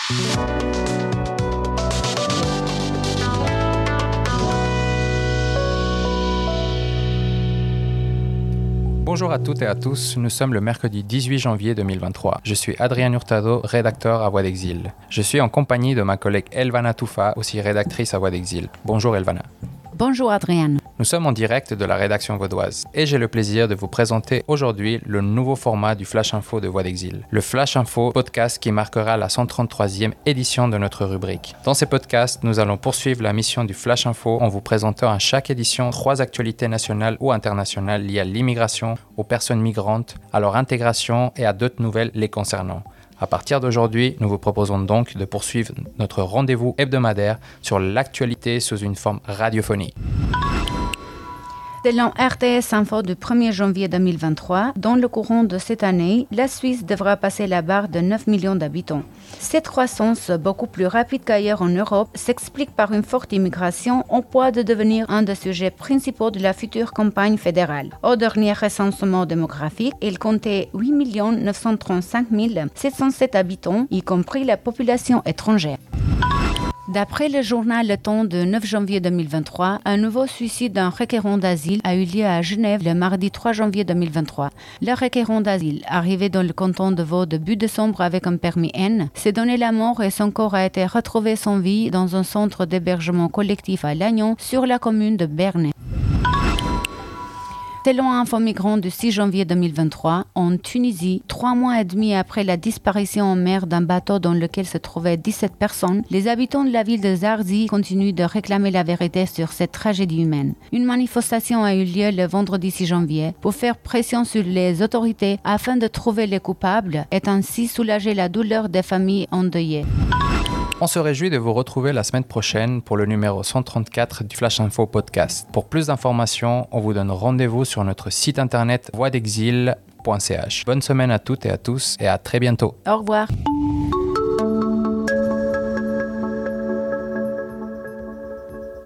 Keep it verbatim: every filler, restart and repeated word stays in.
Bonjour à toutes et à tous, nous sommes le mercredi dix-huit janvier deux mille vingt-trois. Je suis Adrien Hurtado, rédacteur à Voix d'Exil. Je suis en compagnie de ma collègue Elvana Toufa, aussi rédactrice à Voix d'Exil. Bonjour Elvana. Bonjour Adrien. Nous sommes en direct de la rédaction vaudoise et j'ai le plaisir de vous présenter aujourd'hui le nouveau format du Flash Info de Voix d'Exil. Le Flash Info podcast qui marquera la cent trente-troisième édition de notre rubrique. Dans ces podcasts, nous allons poursuivre la mission du Flash Info en vous présentant à chaque édition trois actualités nationales ou internationales liées à l'immigration, aux personnes migrantes, à leur intégration et à d'autres nouvelles les concernant. À partir d'aujourd'hui, nous vous proposons donc de poursuivre notre rendez-vous hebdomadaire sur l'actualité sous une forme radiophonique. Selon R T S Info du premier janvier deux mille vingt-trois, dans le courant de cette année, la Suisse devra passer la barre de neuf millions d'habitants. Cette croissance, beaucoup plus rapide qu'ailleurs en Europe, s'explique par une forte immigration en poids de devenir un des sujets principaux de la future campagne fédérale. Au dernier recensement démographique, il comptait huit millions neuf cent trente-cinq mille sept cent sept habitants, y compris la population étrangère. D'après le journal Le Temps du neuf janvier deux mille vingt-trois, un nouveau suicide d'un requérant d'asile a eu lieu à Genève le mardi trois janvier deux mille vingt-trois. Le requérant d'asile, arrivé dans le canton de Vaud début décembre avec un permis N, s'est donné la mort et son corps a été retrouvé sans vie dans un centre d'hébergement collectif à Lannion, sur la commune de Bernay. Selon Info Migrant du six janvier deux mille vingt-trois, en Tunisie, trois mois et demi après la disparition en mer d'un bateau dans lequel se trouvaient dix-sept personnes, les habitants de la ville de Zarzis continuent de réclamer la vérité sur cette tragédie humaine. Une manifestation a eu lieu le vendredi six janvier pour faire pression sur les autorités afin de trouver les coupables et ainsi soulager la douleur des familles endeuillées. On se réjouit de vous retrouver la semaine prochaine pour le numéro cent trente-quatre du Flash Info Podcast. Pour plus d'informations, on vous donne rendez-vous sur notre site internet voix d'exil point c h. Bonne semaine à toutes et à tous et à très bientôt. Au revoir.